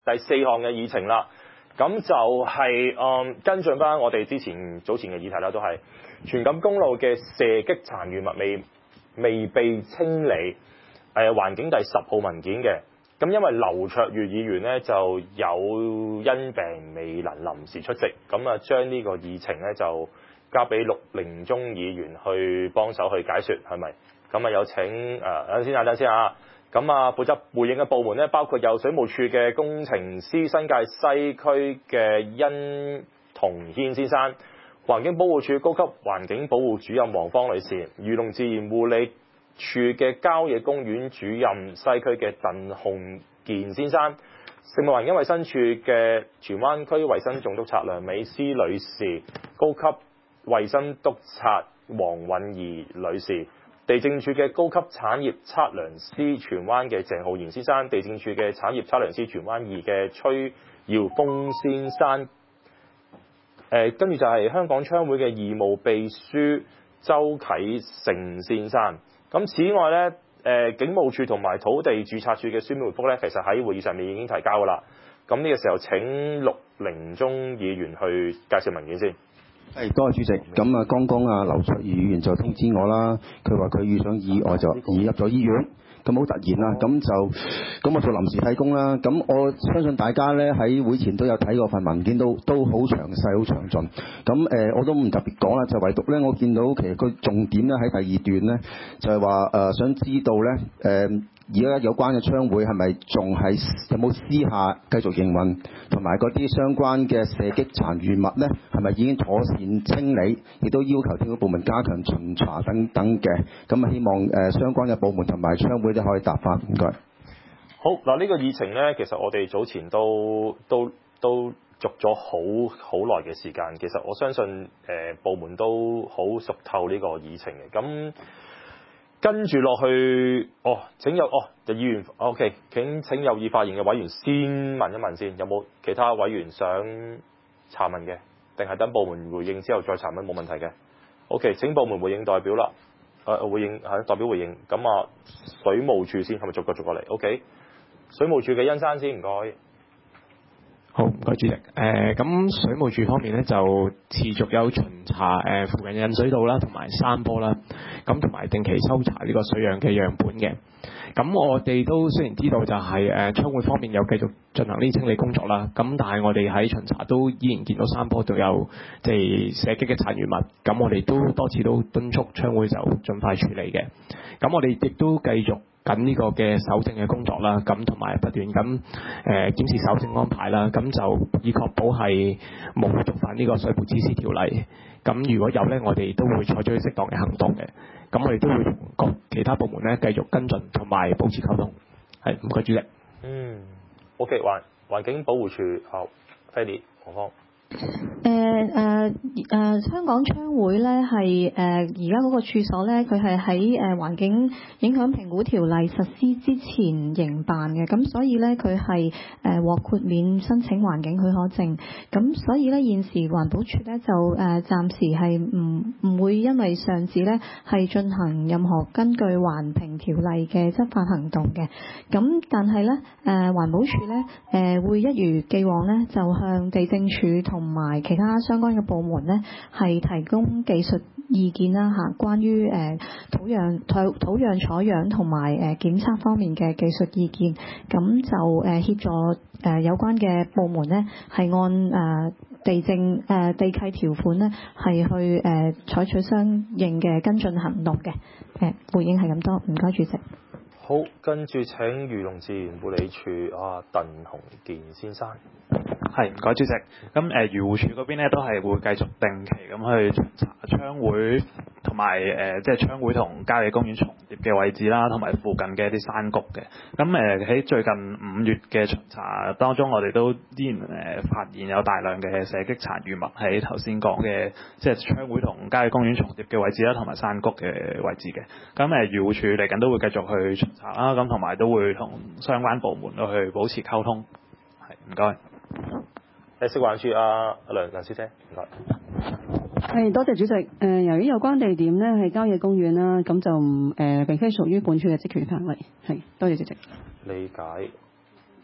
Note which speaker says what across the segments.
Speaker 1: 第4項嘅議程啦。咁就係、跟進翻我哋早前嘅議題啦，都係荃錦公路嘅射擊殘餘物未被清理，環境第10號文件嘅。咁因為劉卓宇議員咧就有因病未能臨時出席，咁啊將呢個議程咧就交俾陸凌忠議員去幫手去解說，係咪？咁啊有請等先啊。咁啊負責回應嘅部門咧，包括有水務署嘅工程師、新界西區嘅殷同軒先生、環境保護署高級環境保護主任黃芳女士、漁農自然護理處嘅郊野公園主任西區嘅鄧洪健先生、食物環境衛生署嘅荃灣區衛生總督察梁美詩女士、高級衛生督察黃韻儀女士、地政署嘅高級產業測量師荃灣嘅鄭浩然先生、地政署嘅產業測量師荃灣2嘅崔耀峰先生，跟住就係香港槍會嘅義務秘書周啟成先生。咁此外咧，警務處同埋土地註冊處嘅書面回覆咧，其實喺會議上面已經提交㗎啦。咁呢個時候請陸凌忠議員去介紹文件先。
Speaker 2: 多謝主席。咁啊，剛剛啊劉卓儀議員就通知我啦，佢話佢遇上意外就移入咗醫院，咁好突然啦，咁我做臨時替工啦。咁我相信大家咧喺會前都有睇過份文件，都好詳細、好詳盡。咁我都唔特別講啦，就唯獨咧我見到其實個重點咧喺第2段咧，就係話想知道咧而家有關嘅槍會係咪仲係有冇私下繼續營運，同埋嗰啲相關嘅射擊殘餘物咧，係咪已經妥善清理？亦都要求政府部門加強巡查等等嘅。咁啊，希望相關嘅部門同埋槍會都可以答返。唔該。
Speaker 1: 好嗱，呢個議程咧，其實我哋早前都續咗好耐嘅時間。其實我相信部門都好熟透呢個議程嘅。咁跟住落去，就議員 OK， 請有意發言嘅委員先問一問先，有冇其他委員想查問嘅？定係等部門回應之後再查問冇問題嘅 ？OK， 請部門回應代表啦，回應係代表回應。咁啊，水務署先係咪逐個嚟 ？OK， 水務署嘅殷生先，唔該。
Speaker 3: 好，唔該主席。咁水務署方面咧就持續有巡查附近嘅引水道啦，同埋山坡啦，咁同埋定期抽查呢個水樣嘅樣本嘅。咁我哋都雖然知道就係槍會方面有繼續進行呢啲清理工作啦，咁但係我哋喺巡查都依然見到山坡度有即係射擊嘅殘餘物，咁我哋都多次都敦促槍會就盡快處理嘅。咁我哋亦都繼續緊呢個嘅搜證嘅工作啦，咁同埋不斷咁檢視搜證安排啦，咁就以確保係冇觸犯呢個水務指示條例。咁如果有咧，我哋都會採取適當嘅行動嘅。咁我哋都會同各其他部門咧繼續跟進同埋保持溝通。係，唔該主席。
Speaker 1: OK， 環境保護署好 ，Fanny 何方。
Speaker 4: 香港槍會咧係而家嗰個處所咧，佢係喺環境影響評估條例實施之前營辦嘅，咁所以咧佢係獲豁免申請環境許可證，咁所以咧現時環保署咧就暫時係唔會因為上址咧係進行任何根據環評條例嘅執法行動嘅，咁但係咧環保署咧會一如既往咧就向地政署同埋其他相關嘅部門咧係提供技術意見啦嚇，關於土壤採樣同埋檢測方面嘅技術意見，咁就協助有關嘅部門咧係按地契條款咧係去採取相應嘅跟進行動嘅。回應係咁多，唔該主席。
Speaker 1: 好，跟住請漁農自然護理署鄧洪健先生。
Speaker 5: 係，唔該主席。咁漁護署嗰邊咧都係會繼續定期咁去巡查槍會同埋即係槍會同郊野公園重疊嘅位置啦，同埋附近嘅一啲山谷嘅。咁喺最近5月嘅巡查當中，我哋都依然發現有大量嘅射擊殘餘物喺頭先講嘅即係槍會同郊野公園重疊嘅位置啦，同埋山谷嘅位置嘅。咁漁護署嚟緊都會繼續去巡查啦，咁同埋都會同相關部門去保持溝通。係，唔該。
Speaker 1: 食環署梁小姐，唔該。
Speaker 6: 係，多謝主席。由於有關地點咧係郊野公園啦，咁就並非屬於本署嘅職權範圍。係，多謝主席。
Speaker 1: 理解。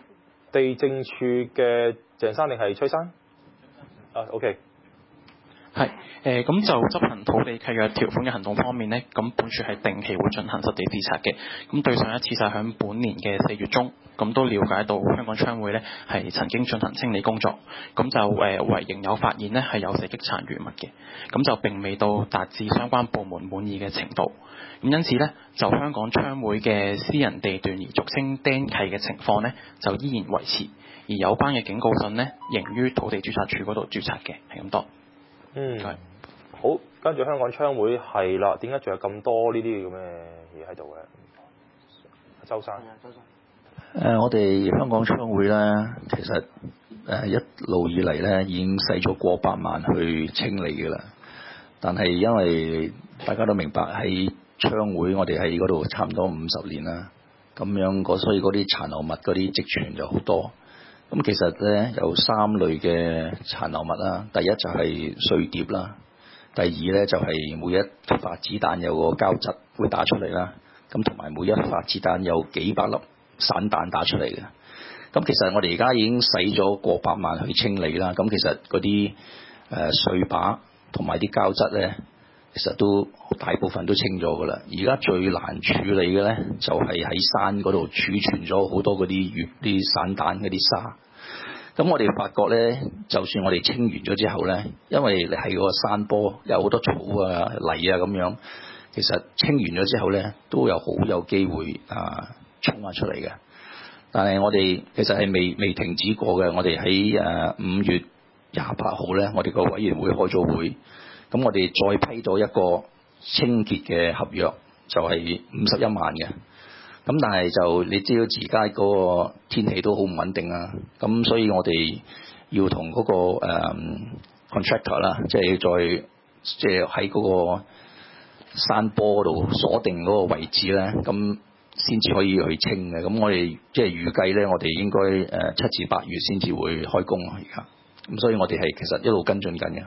Speaker 1: 地政處嘅鄭生定係崔生？啊 ，OK。
Speaker 7: 係咁就執行土地契約條款嘅行動方面呢，咁本署係定期會進行實地視察嘅。咁對上一次就係響本年嘅4月中，咁都了解到香港槍會呢係曾經進行清理工作，咁就為仍有發現呢係有射擊殘餘物嘅，咁就並未到達至相關部門滿意嘅程度。咁因此呢，就香港槍會嘅私人地段而俗稱釘契嘅情況呢，就依然維持，而有關嘅警告信呢，仍於土地註冊處嗰度註冊嘅，係咁多。
Speaker 1: 係好，跟住香港槍會係啦，點解仲有咁多呢啲咁嘅嘢喺度嘅？周生，
Speaker 8: 我哋香港槍會咧，其實一路以嚟咧已經使咗過百萬去清理嘅啦。但係因為大家都明白喺槍會，我哋喺嗰度差唔多50年啦，咁樣所以嗰啲殘留物嗰啲積存就好多。咁其實咧有3類嘅殘留物啦，第一就係碎碟啦，第二咧就係每一發子彈有個膠質會打出嚟啦，咁同埋每一發子彈有幾百粒散彈打出嚟嘅。咁其實我哋而家已經使咗過百萬去清理啦，咁其實嗰啲碎把同埋啲膠質咧，其實都大部分都清咗噶啦。而家最難處理嘅咧，就係喺山嗰度儲存咗好多嗰啲散彈嗰啲沙。咁我哋發覺咧，就算我哋清完咗之後咧，因為你係個山坡有好多草啊、泥啊咁樣，其實清完咗之後咧，都好有機會衝翻出嚟嘅。但係我哋其實係未停止過嘅。我哋喺5月28號咧，我哋個委員會開咗會，咁我哋再批咗一個清潔嘅合約，就係51萬嘅。咁但係就你知道而家嗰個天氣都好唔穩定啊，咁所以我哋要同嗰個contractor 啦，即係喺嗰個山坡度鎖定嗰個位置咧，咁先至可以去清嘅。咁我哋即係預計咧，我哋應該7至8月先至會開工啊。而家咁，所以我哋係其實一路跟進緊嘅。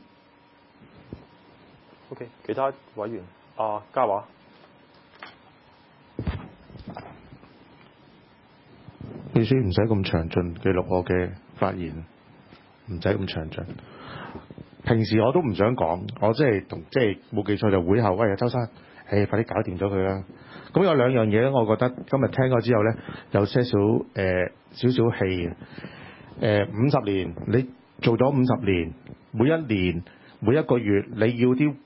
Speaker 1: OK， 其他委員嘉華。
Speaker 9: 秘書唔使咁詳盡記錄我嘅發言，唔使咁詳盡。平時我都唔想講，我即係冇記錯就會後，喂周生，快啲搞掂咗佢啦。咁有2樣嘢咧，我覺得今日聽過之後咧，有些少少氣嘅。50年你做咗50年，每一年每一個月你要啲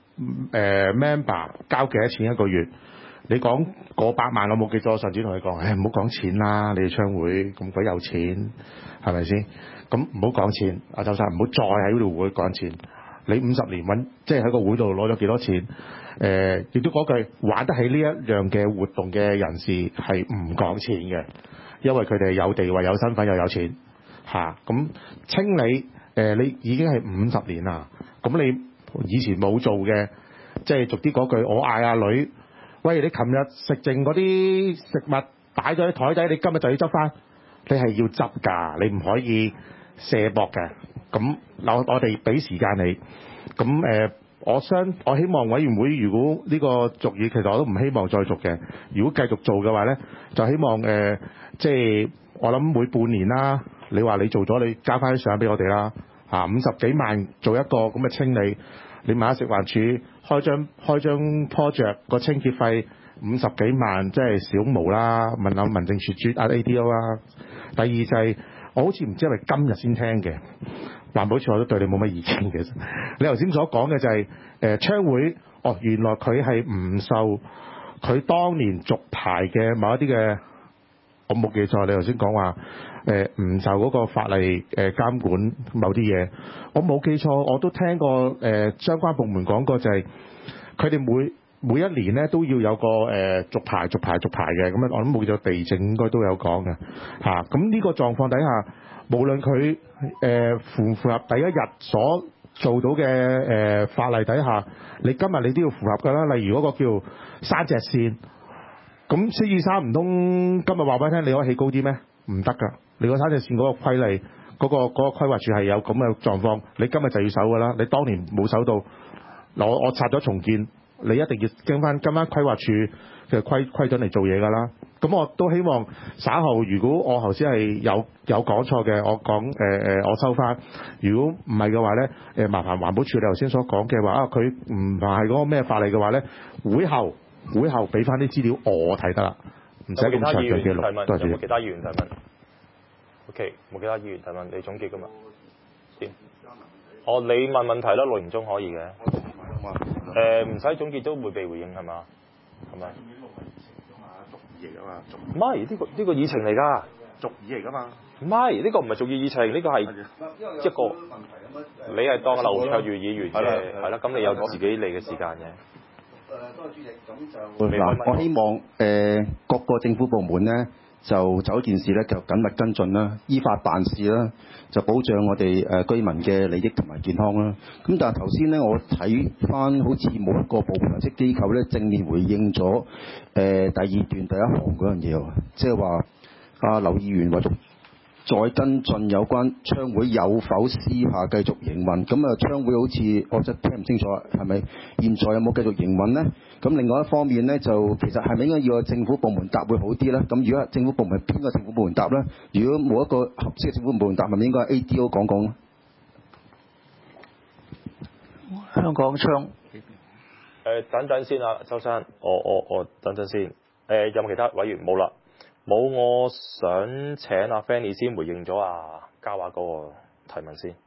Speaker 9: member 交幾多錢一個月？你講過百萬，我冇記錯，我上次同你講，唔好講錢啦，你哋槍會咁鬼有錢，係咪先？咁唔好講錢，阿周生唔好再喺嗰度會講錢。你50年揾，即係喺個會度攞咗幾多錢？亦都嗰句玩得起呢一樣嘅活動嘅人士係唔講錢嘅，因為佢哋有地位、有身份又有錢嚇。咁清理你已經係50年啦，咁你以前冇做嘅，即係俗啲嗰句，我嗌阿女。喂，你琴日食剩嗰啲食物擺咗喺台底，你今日就要執翻，你係要執㗎，你唔可以卸膊嘅。咁我哋俾時間你。咁我希望委員會如果呢個續議，其實我都唔希望再續嘅。如果繼續做嘅話咧，就希望即係我諗每半年啦，你話你做咗，你交翻啲相俾我哋啦。50幾萬做一個咁嘅清理。你問下食環署開張 project 個清潔費50幾萬，即係小毛啦。問下民政處ADO 啦。第二就係我好似唔知係咪今日先聽嘅，環保署我都對你冇乜意見嘅。你頭先所講嘅就係槍會，原來佢係唔受佢當年續牌嘅某一啲嘅，我冇記錯，你頭先講話唔受嗰個法例監管某啲嘢，我冇記錯，我都聽過相關部門講過，就係佢哋每一年咧都要有個續牌嘅，咁我諗冇咗地政應該都有講嘅嚇。咁呢個狀況底下，無論佢符唔符合第一日所做到嘅法例底下，你今日你都要符合㗎啦。例如嗰個叫山脊線，咁獅子山唔通今日話俾你聽你可以起高啲咩？唔得㗎。你個山脊線嗰個規例，嗰個規劃處係有咁嘅狀況，你今日就要守㗎啦。你當年冇守到，我拆咗重建，你一定要跟翻規劃處嘅規準嚟做嘢㗎啦。 咁我都希望稍後如果我頭先係有講錯嘅，我講我收翻。如果唔係嘅話咧，麻煩環保署你頭先所講嘅話佢唔係嗰個咩法例嘅話咧，會後俾翻啲資料我睇得啦，唔使咁詳盡記錄。多謝。
Speaker 1: 有冇其他議員提問 ？OK， 冇其他議員提問，你總結㗎嘛？點？你問問題啦，錄完中可以嘅。唔使總結都會被回應係嘛？係咪？唔係呢個議程嚟㗎，
Speaker 9: 續議嚟㗎嘛？
Speaker 1: 唔係呢個唔係續議程，呢個係一個你係當劉卓宇議員嘅係啦，咁你有自己嚟嘅時間嘅。
Speaker 2: 多謝主席，咁就嗱，我希望各個政府部門咧就就一件事咧就緊密跟進啦，依法辦事啦，就保障我哋居民嘅利益同埋健康啦。咁但係頭先咧，我睇翻好似冇一個部門或者機構咧正面回應咗第二段第一行嗰樣嘢喎，即係話阿劉議員話再跟進有關槍會有否私下繼續營運。咁啊，槍會好似我真聽唔清楚，係咪現在有冇繼續營運呢？咁另外一方面咧，就其實係咪應該要有政府部門答會好啲咧？咁如果政府部門邊個政府部門答咧？如果冇一個合適嘅政府部門答，係咪應該 ADO 講咧？
Speaker 8: 香港槍
Speaker 1: 等等先啊，周生，我等陣先。有冇其他委員？冇啦，冇。我想請阿 Fanny 先回應咗嘉華嗰個提問先。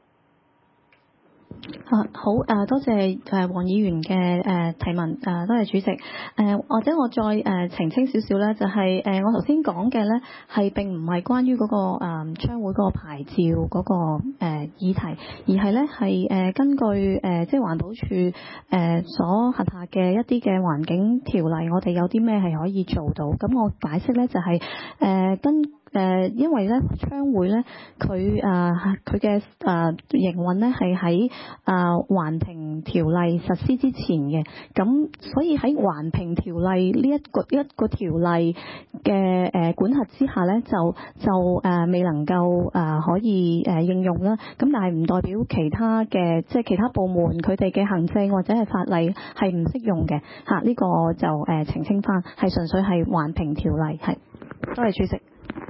Speaker 4: 好多謝黃議員嘅提問，多謝主席。或者我再澄清少少咧，就係我頭先講嘅咧係並唔係關於嗰個槍會嗰個牌照嗰個議題，而係咧係根據即係環保署所轄下嘅一啲嘅環境條例，我哋有啲咩係可以做到。咁我解釋咧就係因為咧槍會咧佢嘅營運咧係喺環評條例實施之前嘅，咁所以喺環評條例呢一個條例嘅管轄之下咧，就未能夠可以應用啦。咁但係唔代表其他嘅即係其他部門佢哋嘅行政或者係法例係唔適用嘅嚇。呢個就澄清翻，係純粹係環評條例係。多謝主席。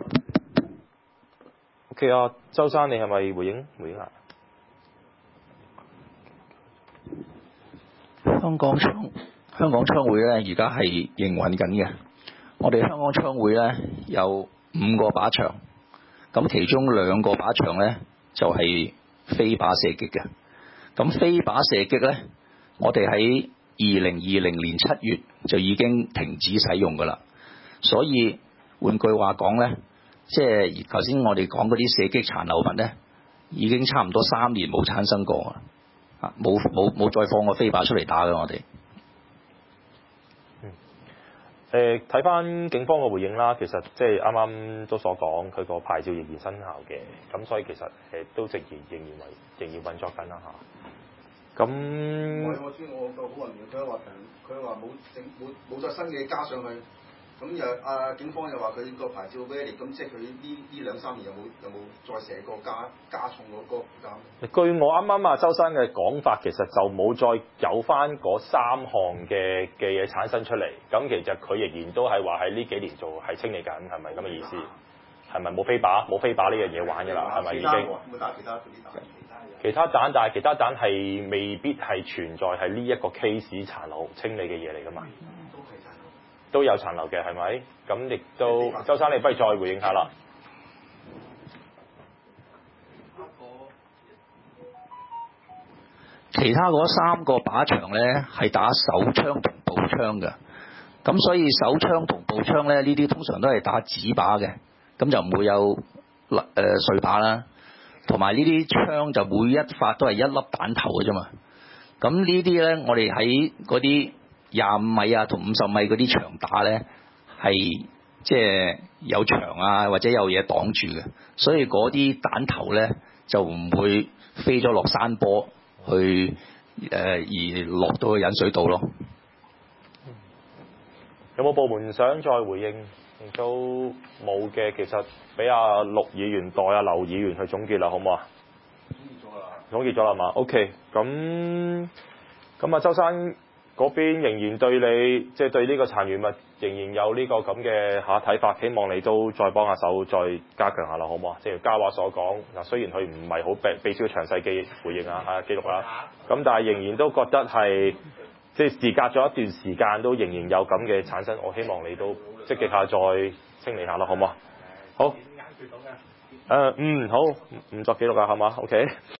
Speaker 1: OK 周生，你係咪回應下？
Speaker 8: 香港槍會咧，而家係營運緊嘅。我哋香港槍會咧有5個靶場，咁其中2個靶場咧就係飛靶射擊嘅。咁飛靶射擊咧，我哋喺2020年7月就已經停止使用㗎啦。所以換句話講咧，即係頭先我哋講嗰啲射擊殘留物咧，已經差唔多3年冇產生過啊！冇再放個飛靶出嚟打嘅我哋。
Speaker 1: 睇翻警方嘅回應啦，其實即係啱啱都所講，佢個牌照仍然生效嘅，咁所以其實都仍然運作緊啦嚇。咁
Speaker 2: 我知我個好混亂，佢話冇再新嘅加上去。咁警方又話佢個牌照 valid，咁即係佢呢2-3年有冇再寫過加重嗰個負擔？
Speaker 1: 據我啱啱周生嘅講法，其實就冇再有翻嗰3項嘅嘢產生出嚟。咁其實佢仍然都係話喺呢幾年做係清理緊，係咪咁嘅意思？係咪冇飛靶呢樣嘢玩㗎啦？係咪已經？
Speaker 2: 會打其他
Speaker 1: 其他彈，但係其他彈係未必係存在係呢一個 case 殘留清理嘅嘢嚟㗎嘛？都有殘留嘅係咪？咁亦都，周生你不如再回應下啦。
Speaker 8: 其他嗰3個靶場咧係打手槍同步槍嘅，咁所以手槍同步槍咧呢啲通常都係打紙靶嘅，咁就唔會有碎靶啦。同埋呢啲槍就每一發都係1粒彈頭嘅啫嘛。咁呢啲咧，我哋喺嗰啲25米同50米嗰啲場打咧，係即係有牆啊或者有嘢擋住嘅，所以嗰啲彈頭咧就唔會飛咗落山坡去而落到去引水道咯。
Speaker 1: 有冇部門想再回應？都冇嘅，其實俾阿陸議員代阿劉議員去總結啦，好唔好啊？總結咗啦嘛 ？OK， 咁周生嗰邊仍然對你即係對呢個殘餘物仍然有呢個咁嘅睇法，希望你都再幫下手，再加強下啦，好唔好啊？正如嘉華所講，嗱雖然佢唔係好俾少詳細嘅回應記錄啦，咁但係仍然都覺得係即係事隔咗一段時間，都仍然有咁嘅產生。我希望你都積極下再清理下啦，好唔好啊？好。好，唔作記錄啊，係嘛？OK。